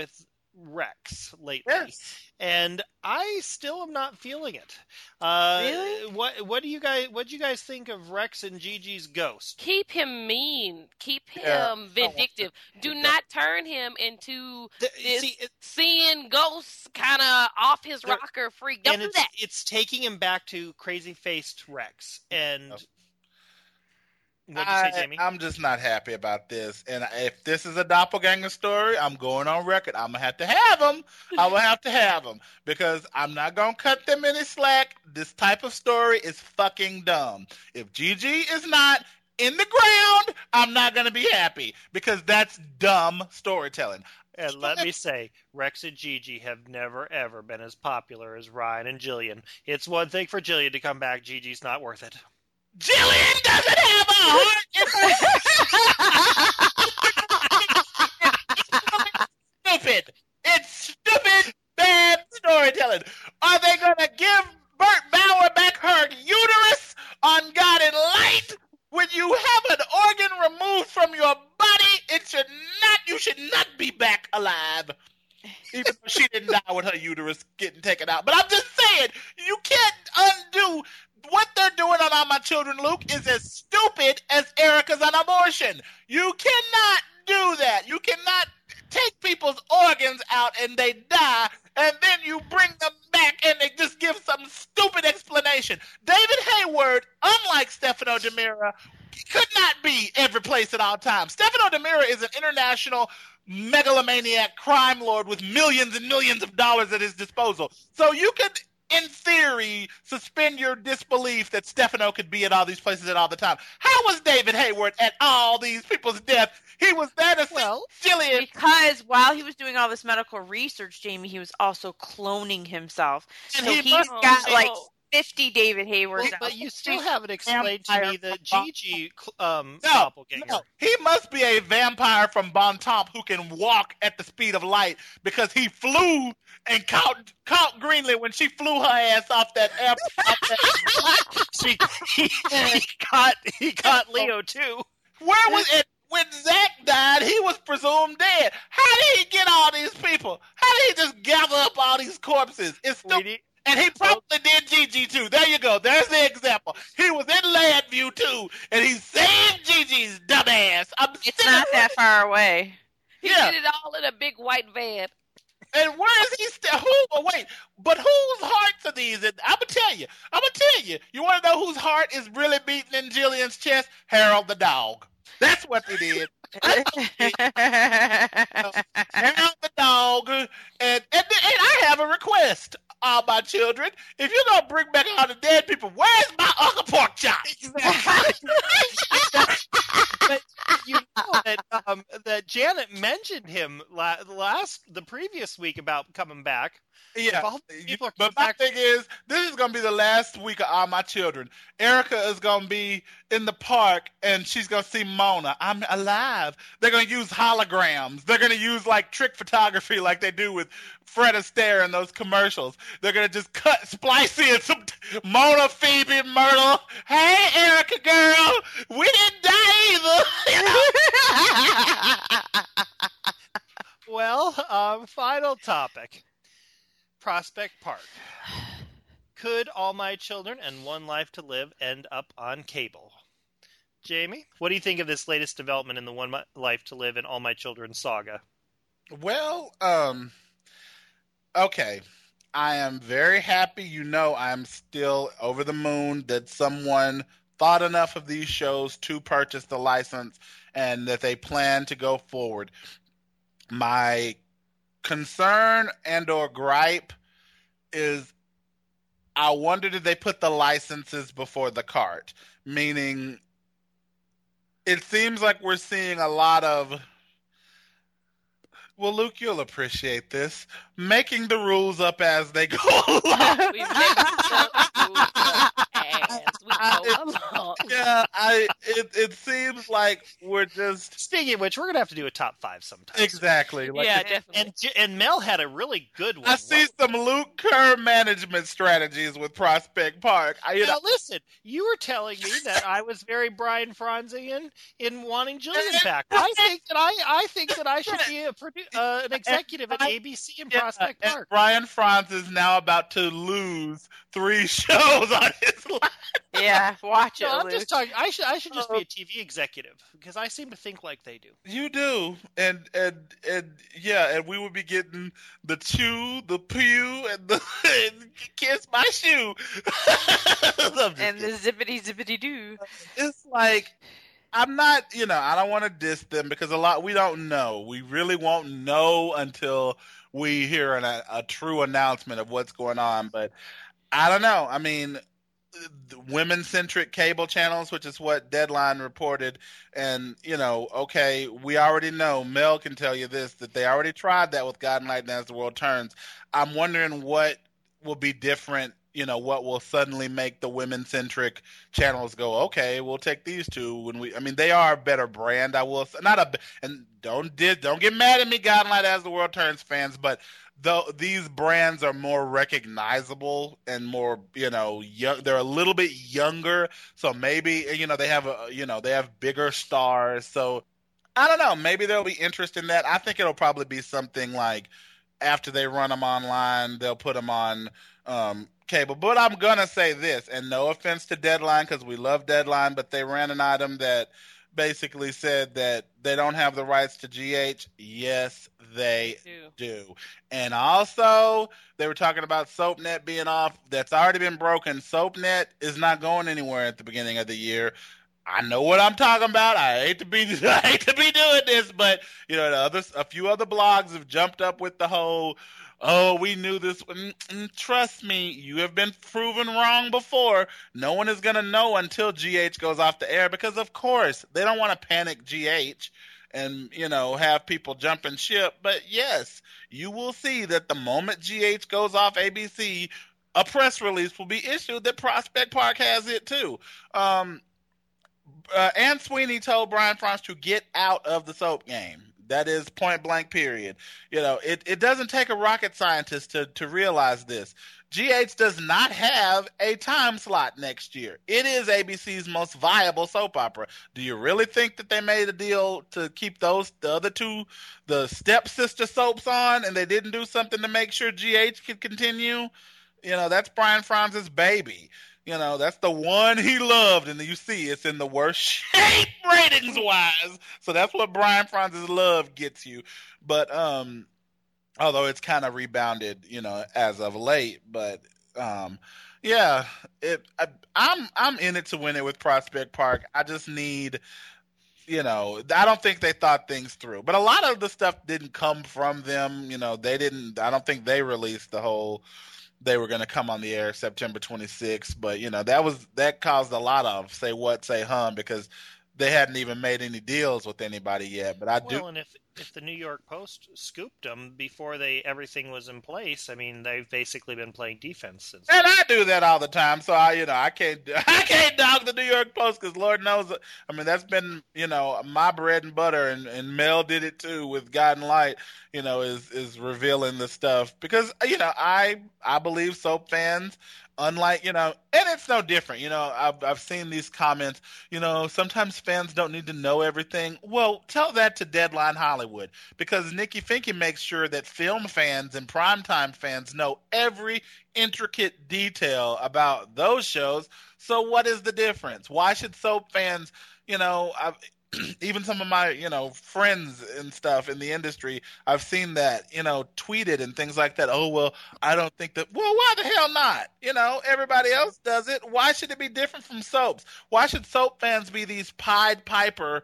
Rex lately. Yes. And I still am not feeling it. Really? What do you guys think of Rex and Gigi's ghost? Keep him mean. Keep Yeah. him vindictive. Do not turn him into this See, seeing ghosts kind of off his There- rocker freak. Don't and do that. it's taking him back to crazy faced Rex. And what'd you say, Jamie? I'm just not happy about this. And if this is a doppelganger story, I'm going on record. I'm going to have to have them. I will have to have them because I'm not going to cut them any slack. This type of story is fucking dumb. If Gigi is not in the ground, I'm not going to be happy because that's dumb storytelling. And let me say, Rex and Gigi have never, ever been as popular as Ryan and Jillian. It's one thing for Jillian to come back. Gigi's not worth it. Jillian doesn't have a heart. Stupid. It's stupid, bad storytelling. Are they going to give Bert Bauer back her uterus on God and Light? When you have an organ removed from your body, you should not be back alive. Even though she didn't die with her uterus getting taken out. But I'm just saying, you can't undo what they're doing on All My Children, Luke, is as stupid as Erica's on abortion. You cannot do that. You cannot take people's organs out and they die, and then you bring them back and they just give some stupid explanation. David Hayward, unlike Stefano DiMera, could not be every place at all times. Stefano DiMera is an international megalomaniac crime lord with millions and millions of dollars at his disposal. So you could, in theory, suspend your disbelief that Stefano could be at all these places at all the time. How was David Hayward at all these people's deaths? He was there to see Jillian. Because while he was doing all this medical research, Jamie, he was also cloning himself. And So he he's must- got like 50 David Haywards. Well, out but you there. still haven't explained to me the Gigi doppelganger. No, he must be a vampire from Bontemps who can walk at the speed of light because he flew and caught Greenlee when she flew her ass off that airport. He caught Leo too. Where was it? When Zach died, he was presumed dead. How did he get all these people? How did he just gather up all these corpses? It's stupid. And he probably did Gigi too. There you go. There's the example. He was in Landview too, and he saved Gigi's dumbass. It's not that far away. He Yeah. did it all in a big white van. And where is he still? But whose hearts are these? And I'm gonna tell you. You want to know whose heart is really beating in Jillian's chest? Harold the dog. That's what they did. Harold the dog. And I have a request, all my children. If you're gonna bring back all the dead people, where's my Uncle Pork Chop? But you know that Janet mentioned him the previous week about coming back. Yeah, If all the people are but coming my back, thing is, this is going to be the last week of All My Children. Erica is going to be in the park, and she's going to see Mona. I'm alive. They're going to use holograms. They're going to use, like, trick photography like they do with Fred Astaire in those commercials. They're going to just splice in some Mona, Phoebe, Myrtle. Hey, Erica, girl, we didn't die either. well, final topic. Prospect Park. Could All My Children and One Life to Live end up on cable? Jamie, what do you think of this latest development in the One Life to Live and All My Children saga? Well, okay. I am very happy. I'm still over the moon that someone thought enough of these shows to purchase the license and that they plan to go forward. My concern and or gripe is I wonder did they put the licenses before the cart? Meaning it seems like we're seeing a lot of, well, Luke, you'll appreciate this, making the rules up as they go along. We make the rules up as we go along. Yeah, It seems like we're just Speaking of which, we're gonna have to do a top 5 sometime. exactly. Like, Yeah, definitely. And Mel had a really good one. I see some Luke Kerr management strategies with Prospect Park. Now listen, you were telling me that I was very Brian Franzian in wanting Jillian back. I think that I should be an executive at ABC in Prospect and Park. Brian Franz is now about to lose 3 shows on his life. Yeah, watch it. No, I'm Luke. just talking. I should just be a TV executive because I seem to think like they do. You do, and yeah, and we would be getting the chew, the pew, and the kiss my shoe, And the zippity doo. It's like I'm not, I don't want to diss them because we don't know. We really won't know until we hear a true announcement of what's going on. But I don't know. I mean, women-centric cable channels, which is what Deadline reported, and okay, we already know. Mel can tell you this, that they already tried that with God and Light and As the World Turns. I'm wondering what will be different. What will suddenly make the women-centric channels go, okay, we'll take these two. They are a better brand. I will and don't get mad at me, God and Light As the World Turns fans, but these brands are more recognizable and more, young. They're a little bit younger, so maybe they have bigger stars. So I don't know. Maybe there'll be interest in that. I think it'll probably be something like after they run them online, they'll put them on cable. But I'm gonna say this, and no offense to Deadline because we love Deadline, but they ran an item that basically said that they don't have the rights to GH. Yes, they do. And also, they were talking about SoapNet being off. That's already been broken. SoapNet is not going anywhere at the beginning of the year. I know what I'm talking about. I hate to be doing this, but a few other blogs have jumped up with the whole, oh, we knew this. Trust me, you have been proven wrong before. No one is going to know until GH goes off the air because, of course, they don't want to panic GH and, have people jump and ship. But, yes, you will see that the moment GH goes off ABC, a press release will be issued that Prospect Park has it too. Ann Sweeney told Brian Franz to get out of the soap game. That is point blank, period. It doesn't take a rocket scientist to realize this. GH does not have a time slot next year. It is ABC's most viable soap opera. Do you really think that they made a deal to keep the other two, the stepsister soaps on, and they didn't do something to make sure GH could continue? That's Brian Franz's baby. That's the one he loved, and you see it's in the worst shape ratings-wise. So that's what Brian Franz's love gets you. But although it's kind of rebounded, as of late. But yeah, I'm in it to win it with Prospect Park. I just need, I don't think they thought things through. But a lot of the stuff didn't come from them. They didn't. I don't think they released the whole. They were going to come on the air September 26th, but that caused a lot of say what, say hum, because they hadn't even made any deals with anybody yet. But and if the New York Post scooped them before everything was in place, they've basically been playing defense since. And I do that all the time, so I can't dog the New York Post because Lord knows, that's been my bread and butter, and Mel did it too with God and Light. Is revealing the stuff because I believe soap fans. Unlike, and it's no different. I've seen these comments, sometimes fans don't need to know everything. Well, tell that to Deadline Hollywood because Nikki Finke makes sure that film fans and primetime fans know every intricate detail about those shows. So what is the difference? Why should soap fans, even some of my, friends and stuff in the industry, I've seen that, tweeted and things like that. Oh, well, I don't think that. Well, why the hell not? Everybody else does it. Why should it be different from soaps? Why should soap fans be these Pied Piper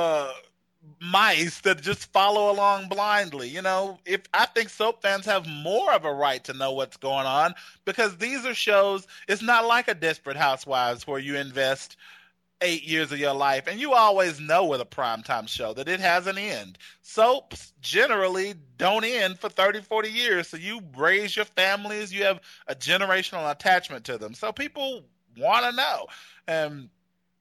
mice that just follow along blindly? If I think soap fans have more of a right to know what's going on because these are shows. It's not like a Desperate Housewives where you invest 8 years of your life, and you always know with a primetime show that it has an end. Soaps generally don't end for 30, 40 years, so you raise your families, you have a generational attachment to them. So people want to know.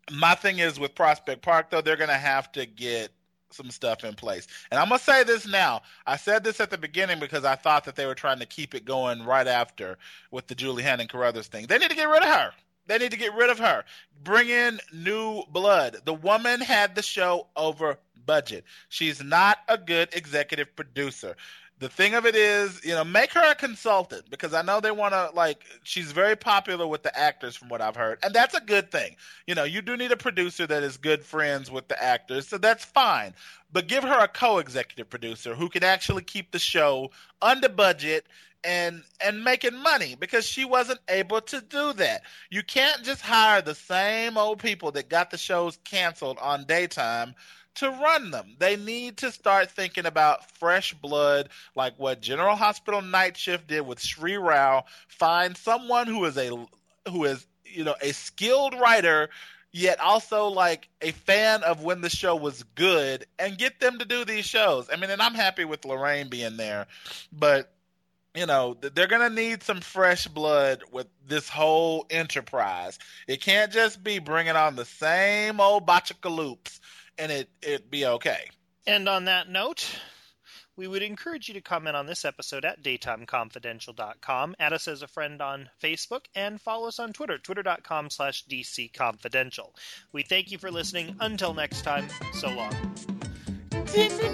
My thing is with Prospect Park, though, they're going to have to get some stuff in place. And I'm going to say this now. I said this at the beginning because I thought that they were trying to keep it going right after with the Julie Hannon Carruthers thing. They need to get rid of her. They need to get rid of her. Bring in new blood. The woman had the show over budget. She's not a good executive producer. The thing of it is, make her a consultant, because I know they want to, she's very popular with the actors from what I've heard, and that's a good thing. You do need a producer that is good friends with the actors, so that's fine. But give her a co-executive producer who can actually keep the show under budget and making money, because she wasn't able to do that. You can't just hire the same old people that got the shows canceled on daytime to run them. They need to start thinking about fresh blood, like what General Hospital Night Shift did with Sri Rao. Find someone who is a skilled writer, yet also like a fan of when the show was good, and get them to do these shows. I mean, and I'm happy with Lorraine being there, but they're going to need some fresh blood with this whole enterprise. It can't just be bringing on the same old botchakaloops and it be okay. And on that note, we would encourage you to comment on this episode at daytimeconfidential.com, add us as a friend on Facebook, and follow us on Twitter, twitter.com/DCConfidential. We thank you for listening. Until next time, so long.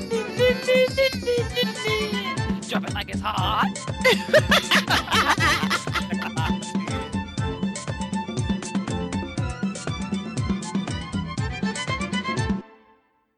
Drop it like it's hot.